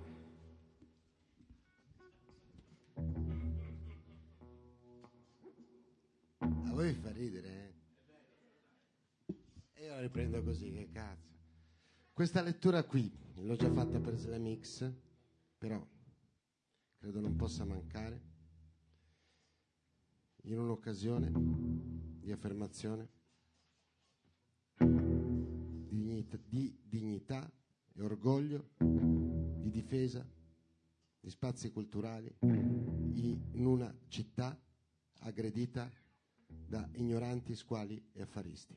a voi vi fa ridere, eh? E io la riprendo così, che cazzo. Questa lettura qui l'ho già fatta per Slam X, però credo non possa mancare in un'occasione di affermazione, di dignità e orgoglio, di difesa di spazi culturali in una città aggredita da ignoranti, squali e affaristi.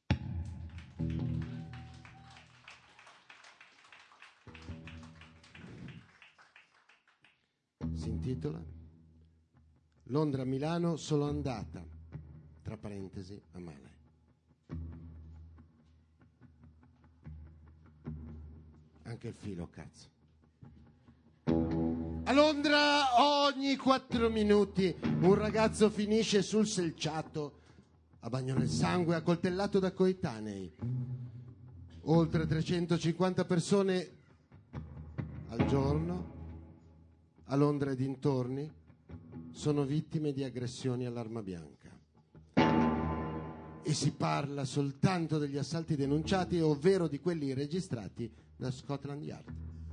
Si intitola Londra-Milano solo andata, tra parentesi, a male. Anche il filo, cazzo. A Londra ogni 4 minuti un ragazzo finisce sul selciato a bagno nel sangue, accoltellato da coetanei. Oltre 350 persone al giorno a Londra e dintorni sono vittime di aggressioni all'arma bianca. E si parla soltanto degli assalti denunciati, ovvero di quelli registrati da Scotland Yard.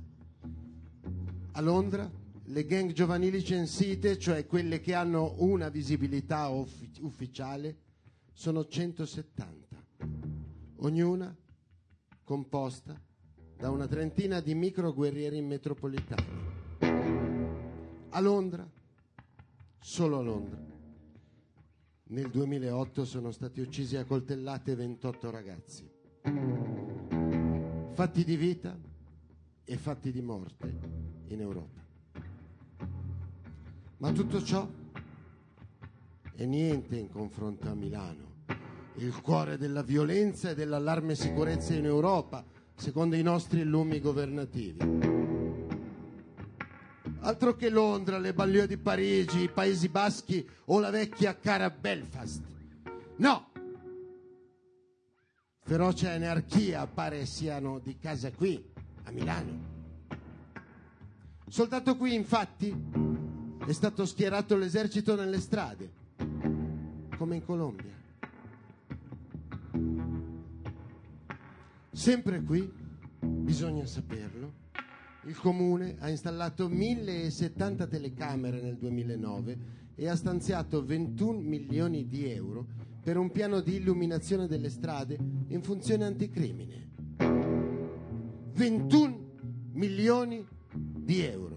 A Londra le gang giovanili censite, cioè quelle che hanno una visibilità ufficiale, sono 170, ognuna composta da una trentina di microguerrieri metropolitani. A Londra, solo a Londra, nel 2008 sono stati uccisi a coltellate 28 ragazzi. Fatti di vita e fatti di morte in Europa. Ma tutto ciò è niente in confronto a Milano, il cuore della violenza e dell'allarme sicurezza in Europa, secondo i nostri lumi governativi. Altro che Londra, le banlieue di Parigi, i Paesi Baschi o la vecchia cara Belfast. No! Ferocia e anarchia pare siano di casa qui, a Milano. Soltanto qui, infatti, è stato schierato l'esercito nelle strade, come in Colombia. Sempre qui, bisogna saperlo, il comune ha installato 1070 telecamere nel 2009 e ha stanziato 21 milioni di euro per un piano di illuminazione delle strade in funzione anticrimine. 21 milioni di euro.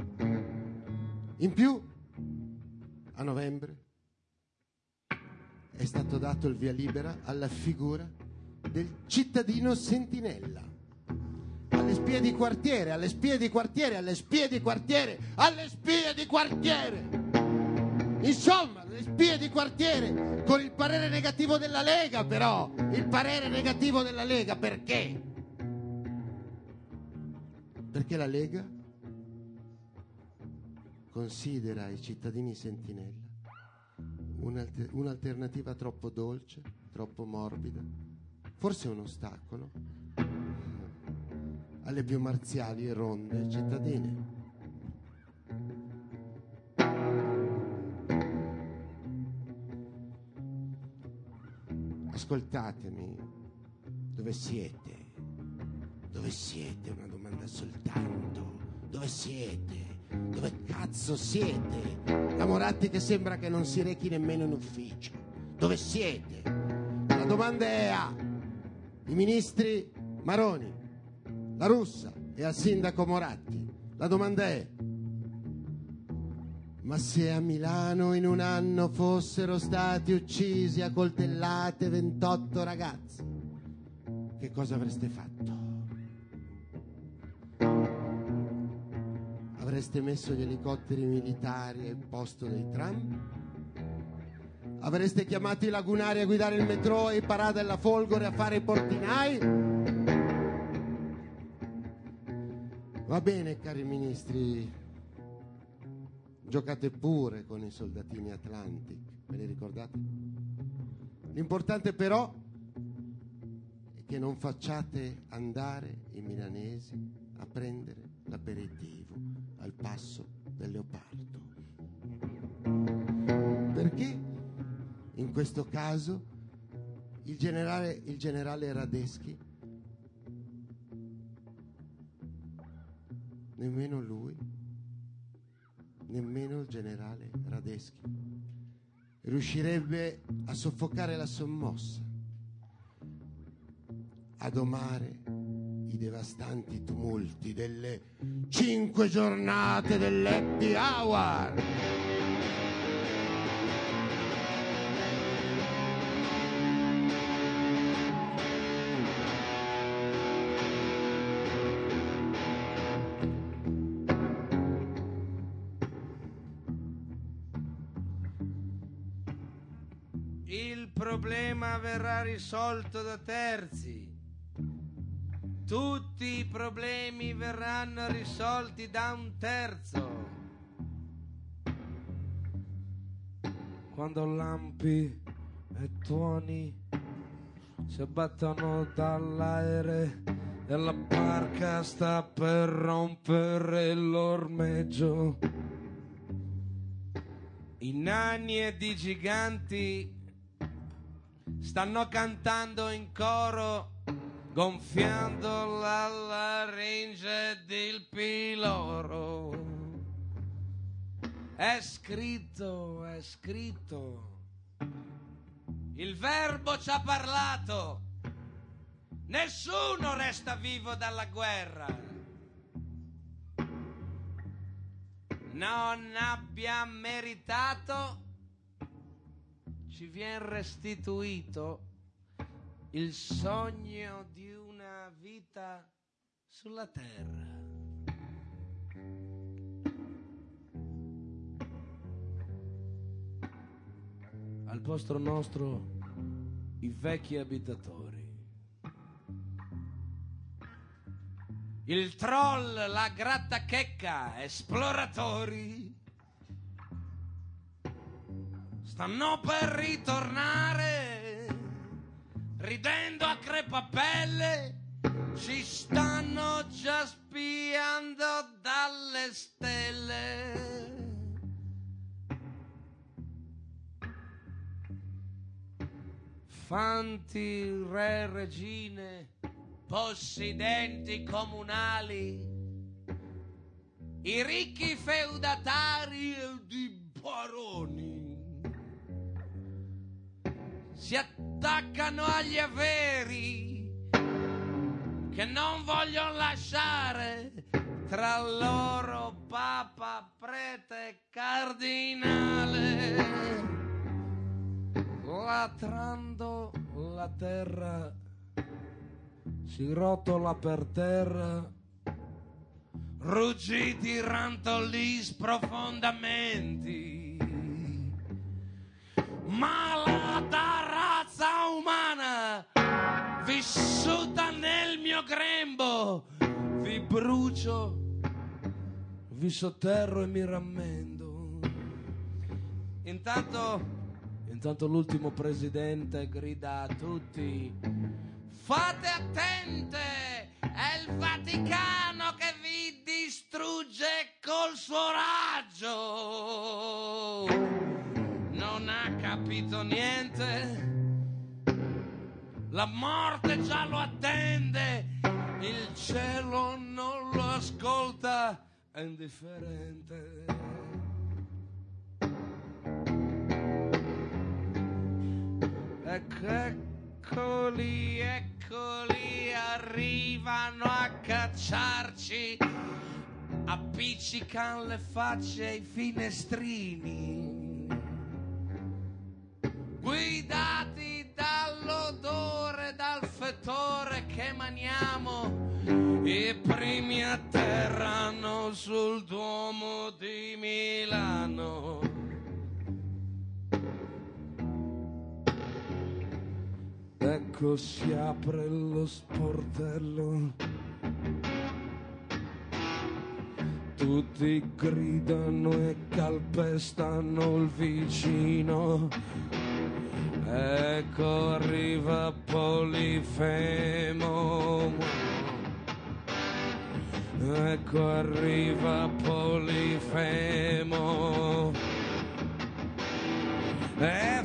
In più, a novembre, è stato dato il via libera alla figura del cittadino sentinella. Alle spie di quartiere, alle spie di quartiere, alle spie di quartiere, alle spie di quartiere. Insomma, le spie di quartiere con il parere negativo della Lega, però. Il parere negativo della Lega, perché? Perché la Lega considera i cittadini sentinella un'alternativa troppo dolce, troppo morbida, forse un ostacolo alle più marziali e ronde cittadine. Ascoltatemi, dove siete? Dove siete? Una domanda soltanto. Dove siete? Dove cazzo siete? La Moratti che sembra che non si rechi nemmeno in ufficio. Dove siete? La domanda è a i ministri Maroni, La Russa e al sindaco Moratti. La domanda è: ma se a Milano in un anno fossero stati uccisi a coltellate 28 ragazzi, che cosa avreste fatto? Avreste messo gli elicotteri militari al posto dei tram? Avreste chiamato i lagunari a guidare il metro e i parà della Folgore a fare i portinai? Va bene, cari ministri, giocate pure con i soldatini Atlantic, ve li ricordate? L'importante però è che non facciate andare i milanesi a prendere l'aperitivo al passo del Leopardo. Perché in questo caso il generale Radeschi, nemmeno lui, nemmeno il generale Radeschi riuscirebbe a soffocare la sommossa, a domare i devastanti tumulti delle 5 giornate dell'Happy Hour. Il problema verrà risolto da terzi. Tutti i problemi verranno risolti da un terzo. Quando lampi e tuoni si abbattono dall'aereo e la barca sta per rompere l'ormeggio, i nani ed i giganti stanno cantando in coro, gonfiando la laringe del piloro. È scritto, il verbo ci ha parlato, nessuno resta vivo dalla guerra. Non abbia meritato, ci viene restituito il sogno di una vita sulla terra. Al posto nostro i vecchi abitatori, il troll, la grattachecca, esploratori stanno per ritornare, ridendo a crepapelle, ci stanno già spiando dalle stelle. Fanti, re, regine, possidenti comunali, i ricchi feudatari ed i baroni si attaccano agli averi che non vogliono lasciare, tra loro papa, prete e cardinale, latrando la terra si rotola per terra, ruggiti rantoli sprofondamenti, malata razza umana vissuta nel mio grembo, vi brucio, vi sotterro e mi rammendo. Intanto l'ultimo presidente grida a tutti: fate attente, è il Vaticano che vi distrugge col suo raggio. Non ha capito niente, la morte già lo attende, il cielo non lo ascolta, è indifferente. Eccoli, arrivano a cacciarci, appiccican le facce ai finestrini, guidati dall'odore, dal fetore che maniamo. I primi atterrano sul Duomo di Milano. Ecco si apre lo sportello, tutti gridano e calpestano il vicino. Ecco arriva Polifemo, ecco arriva Polifemo. È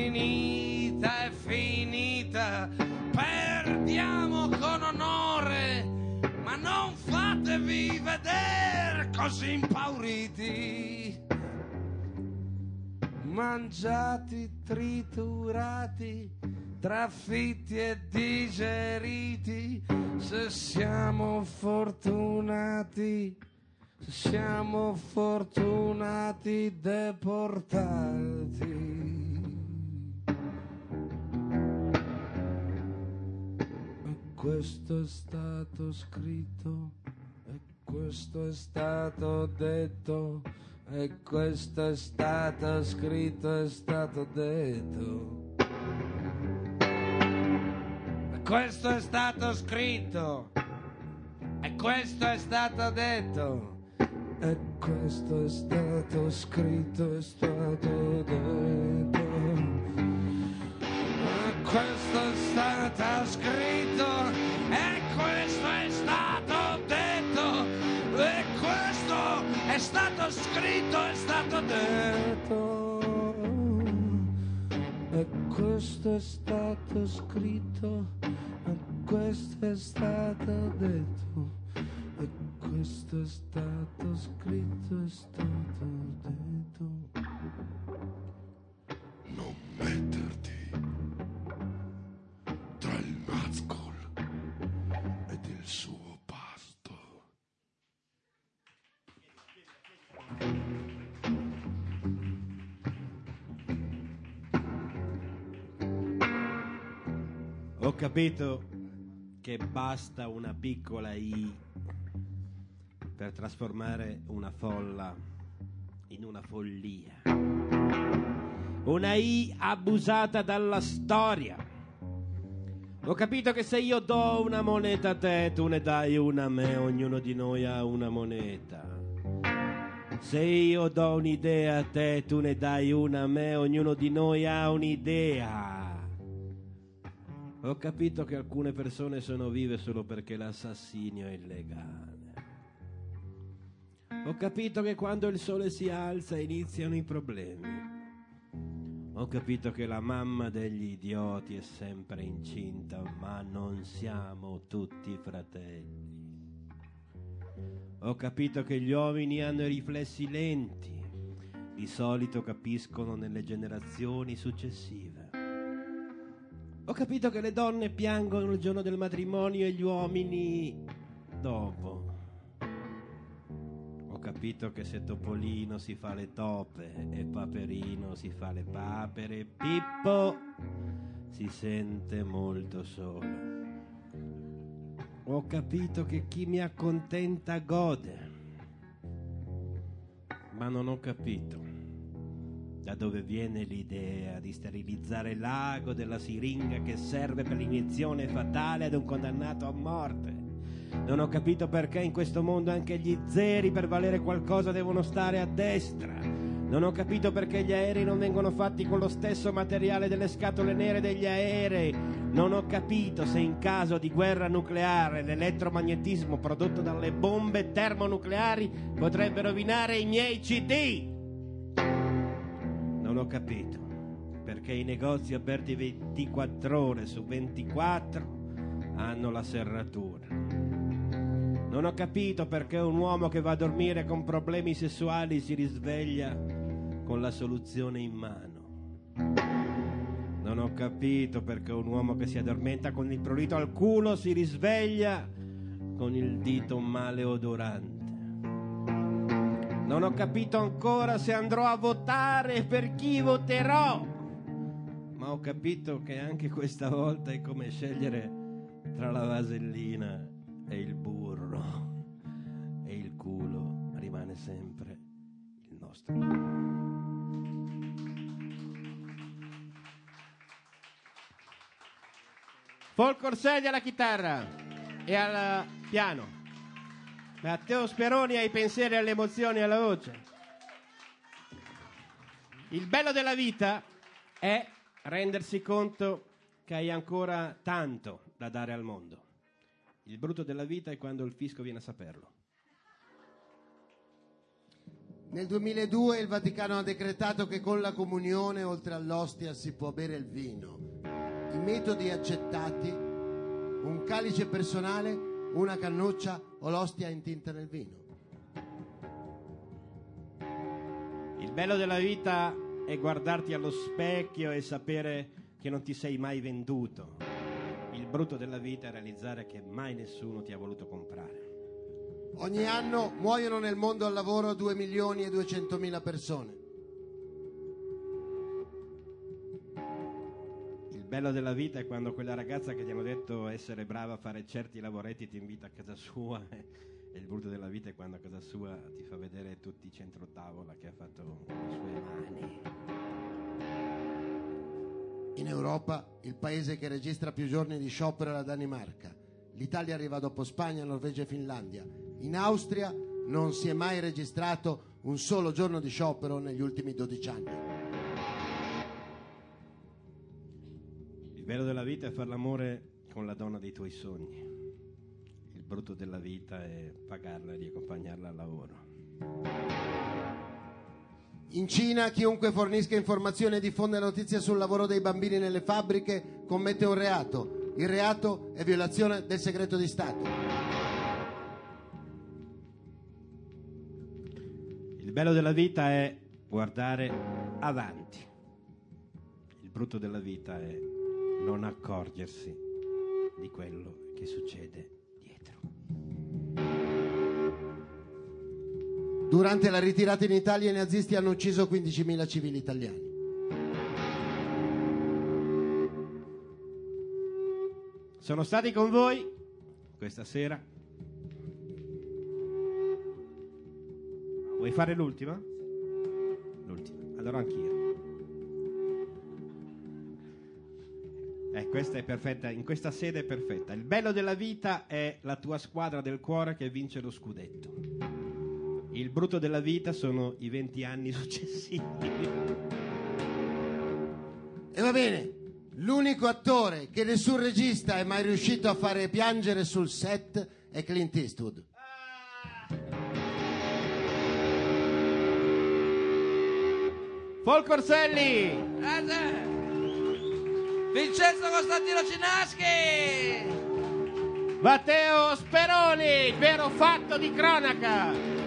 finita, perdiamo con onore, ma non fatevi vedere così impauriti. Mangiati, triturati, trafitti e digeriti, se siamo fortunati deportati. E questo è stato scritto, e questo è stato detto, e questo è stato scritto, è stato detto. E questo è stato scritto, e questo è stato detto, e questo è stato scritto, è stato detto. E questo è stato scritto, e questo è stato detto, e questo è stato scritto, è stato detto. E questo è stato scritto, e questo è stato detto, e questo è stato scritto, è stato detto. Non metterti tra il Nazgul ed il suo pasto. Ho capito che basta una piccola I per trasformare una folla in una follia. Una I abusata dalla storia. Ho capito che se io do una moneta a te, tu ne dai una a me, ognuno di noi ha una moneta. Se io do un'idea a te, tu ne dai una a me, ognuno di noi ha un'idea. Ho capito che alcune persone sono vive solo perché l'assassinio è illegale. Ho capito che quando il sole si alza iniziano i problemi. Ho capito che la mamma degli idioti è sempre incinta, ma non siamo tutti fratelli. Ho capito che gli uomini hanno i riflessi lenti, di solito capiscono nelle generazioni successive. Ho capito che le donne piangono il giorno del matrimonio e gli uomini dopo. Ho capito che se Topolino si fa le tope e Paperino si fa le papere, Pippo si sente molto solo. Ho capito che chi mi accontenta gode, ma non ho capito da dove viene l'idea di sterilizzare l'ago della siringa che serve per l'iniezione fatale ad un condannato a morte. Non ho capito perché in questo mondo anche gli zeri per valere qualcosa devono stare a destra. Non ho capito perché gli aerei non vengono fatti con lo stesso materiale delle scatole nere degli aerei. Non ho capito se in caso di guerra nucleare l'elettromagnetismo prodotto dalle bombe termonucleari potrebbe rovinare i miei CD. Non ho capito perché i negozi aperti 24 ore su 24 hanno la serratura. Non ho capito perché un uomo che va a dormire con problemi sessuali si risveglia con la soluzione in mano. Non ho capito perché un uomo che si addormenta con il prurito al culo si risveglia con il dito maleodorante. Non ho capito ancora se andrò a votare e per chi voterò, ma ho capito che anche questa volta è come scegliere tra la vasellina e il burro, e il culo rimane sempre il nostro. Folco Orselli alla chitarra e al piano, Matteo Speroni ai pensieri, alle emozioni e alla voce. Il bello della vita è rendersi conto che hai ancora tanto da dare al mondo. Il brutto della vita è quando il fisco viene a saperlo. Nel 2002 il Vaticano ha decretato che con la comunione, oltre all'ostia, si può bere il vino. I metodi accettati: un calice personale, una cannuccia o l'ostia intinta nel vino. Il bello della vita è guardarti allo specchio e sapere che non ti sei mai venduto. Il brutto della vita è realizzare che mai nessuno ti ha voluto comprare. Ogni anno muoiono nel mondo al lavoro 2.200.000 persone. Il bello della vita è quando quella ragazza che ti hanno detto essere brava a fare certi lavoretti ti invita a casa sua, e il brutto della vita è quando a casa sua ti fa vedere tutti i centro tavola che ha fatto con le sue mani. In Europa il paese che registra più giorni di sciopero è la Danimarca. L'Italia arriva dopo Spagna, Norvegia e Finlandia. In Austria non si è mai registrato un solo giorno di sciopero negli ultimi 12 anni. Il bello della vita è fare l'amore con la donna dei tuoi sogni. Il brutto della vita è pagarla e riaccompagnarla al lavoro. In Cina chiunque fornisca informazioni e diffonde notizie sul lavoro dei bambini nelle fabbriche commette un reato. Il reato è violazione del segreto di Stato. Il bello della vita è guardare avanti. Il brutto della vita è non accorgersi di quello che succede dietro. Durante la ritirata in Italia i nazisti hanno ucciso 15.000 civili italiani. Sono stati con voi questa sera. Vuoi fare l'ultima? L'ultima. Allora anch'io. Questa è perfetta, in questa sede è perfetta. Il bello della vita è la tua squadra del cuore che vince lo scudetto. Il brutto della vita sono i 20 anni successivi. E va bene, l'unico attore che nessun regista è mai riuscito a fare piangere sul set è Clint Eastwood. Folco Orselli! Vincenzo Costantino Cinaschi! Matteo Speroni, vero fatto di cronaca!